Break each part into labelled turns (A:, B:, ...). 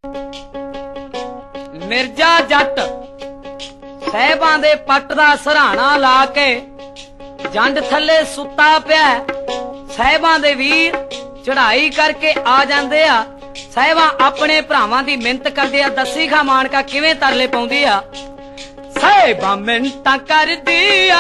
A: मिर्जा जट साहिबां दे पट दा सराहना ला के जंड थले सुता पिया। साहिबां दे वीर चढ़ाई करके आ जांदे आ। साहिबां अपने भरावां दी मिन्नत करदे आ। दसी खा मानका किवें तरले पाउंदी आ। साहिबां मिन्नतां करदी आ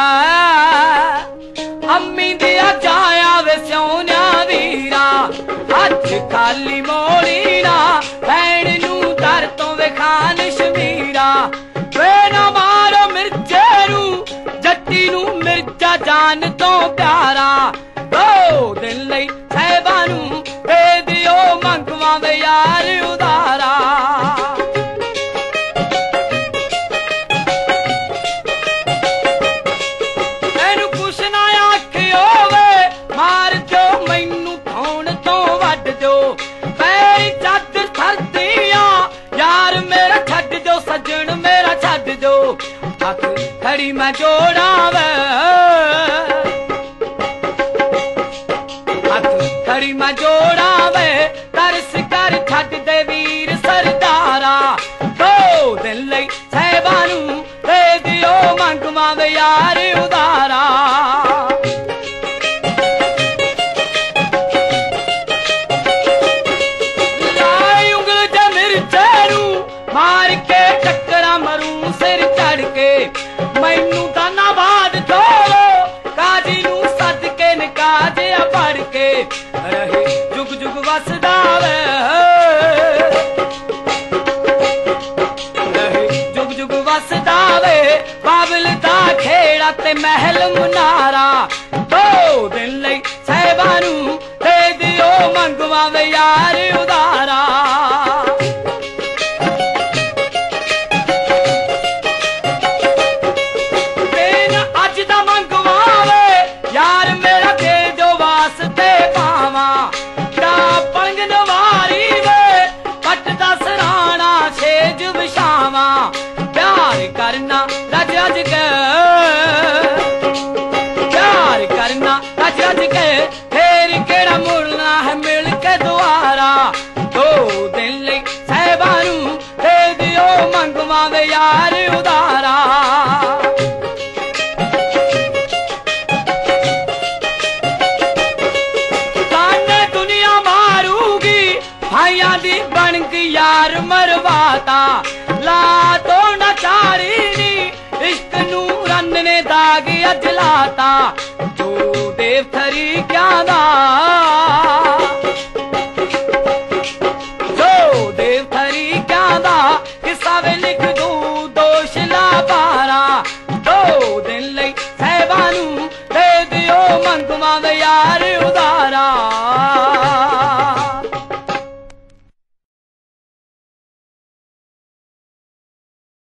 A: अम्मी दिया जाया वे सोनिया वीरा हथ खाली मोड़ी ना भैन नू दर तो वे खान शमीरा वे ना मारो मिर्जे नू जट्टी नू मिर्जा जान तो प्यारा। 2 दिन लई साहिबां नू दे दियो मंगवा वे यार उदारा। खड़ी मैं जोड़ा वे हथ खड़ी मैं जोड़ा वे तरस कर छड्ड दे वीर सरदारा। 2 दिन लई साहिबां नू दे दियो मंगवा वे यार उदारा। लाई उंगल जे मिर्जे नू मार के टक्करा मरूं सिर चढ़ के मैनू धन्यवाद छोड़ो काजी नू सद के निकाजे पढ़ के रहे जुग जुग वसदा वे रहे जुग जुग वसदा वे बाबल दा खेड़ा ते महल मुनारा। 2 दिन लई साहिबां नू दे दियो मंगवा वे यार उदारा। करना रज रज के प्यार करना रज रज के फिर केड़ा मुड़ना है मिल के दोबारा। 2 दिन लई साहिबां नू दे दियो मंगवा वे यार उदारा। ताने दुनिया मारूगी भाइयां दी बन के यार मरवाता। ला तो चारी नी इश्क नू रन ने दाग अजलाता जो देव थरी क्या दा।